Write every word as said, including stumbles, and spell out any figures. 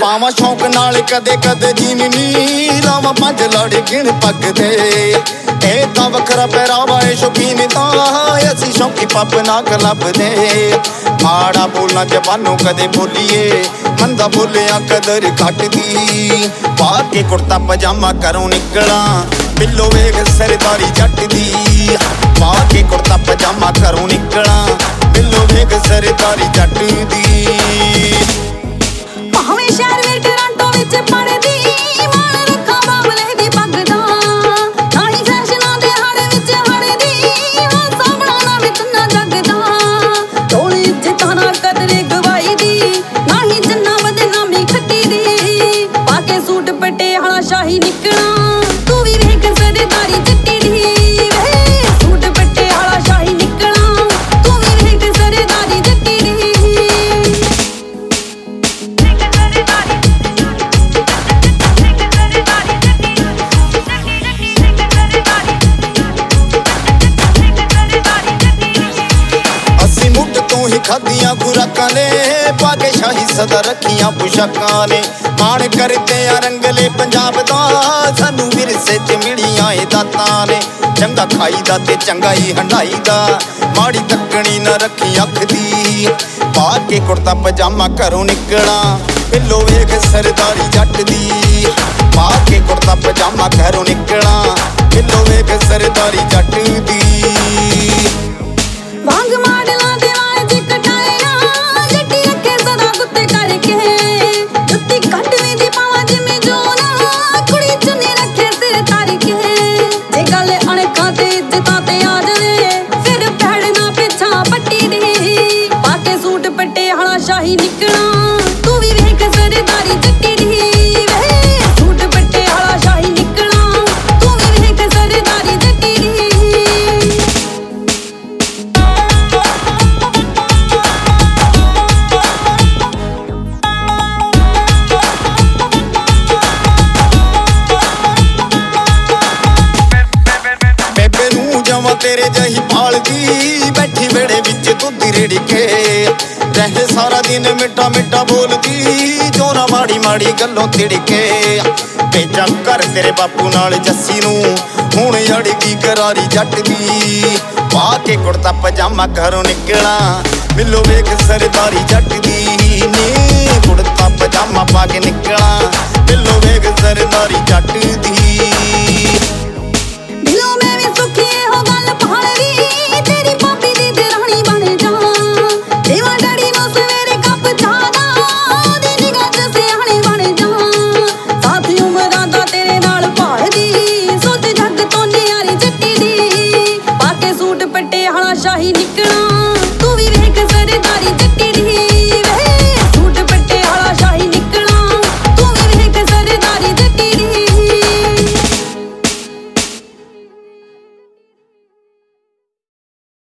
पावा शौक नाल कदे कदे जीन नी लावा पंज लाड़े गिण पग दे ए तां वखरा पहरावा ए शौकीन दा असी शौकी पब ना क्लब दे माड़ा बोलना जबानों कदे बोलिए मंदा बोलिया कदर घट दी पा के कुर्ता पजामा करों निकला बिल्लो वेग सरदारी जट दी पा के कुर्ता पजामा करों निकला बिल्लो वेग सरदारी जट दी भावें शहर वे टोरंटो विच पढ़दी मान रखा बाबले दी पग दा नाही फैशनां दे हड़ विच हड़दी हां सामना ना विच ना जगदा टोली इज्जतां ना कदरे गवाई दी नाही जन्ना बदनामी खट्टी दी पाके सूट पटियाला शाही निकला तू भी वेख सरदारी जट्टी दी वे सूट पटियाला शाही निकला तू भी वेख सरदारी जट्टी दी खादियां खुराकां ने पाके शाही सदा रखियां पुशाकां ने मान करते आ रंगले पंजाब दा सानू विरसे च मिलियां ए दातां ने चंगा खाई दा ते चंगा ही हंडाई दा माड़ी तकनी ना रखी अख दी पाके कुर्ता पजामा घरों निकला बिल्लो वेख सरदारी जट दी पाके कुर्ता पजामा घरों निकला बिल्लो वेख सरदारी जट दी वांग माडला दे वाज कटाया जट्टी रखे सदा कुत्ते करके जुत्ती कटवी दी पावा जिमें जोना कुड़ी चुनी रखे सिर तार के जे गल अणखा ते इज्जतां ते आ जावे फिर पैड़ना पिछा पट्टी दी पाके सूट पटियाला शाही निकला तू भी वेख सरदारी जट्टी दी वे सूट पटियाला शाही निकला तू भी वेख सरदारी जट्टी दी तेरे जही पालदी बैठी बेड़े विच दुध रेड़ के रहे सारा दिन मिठा मिठा बोलदी जोरा माड़ी माड़ी गल्लों तिड़के भेजा कर तेरे बापू नाल जस्सी नू हुण अड़गी करारी जट दी पाके कुर्ता पजामा घरों निकला बिल्लो वेख सरदारी जट दी नी कुर्ता पजामा पाके निकला बिल्लो वेख सरदारी जट दी।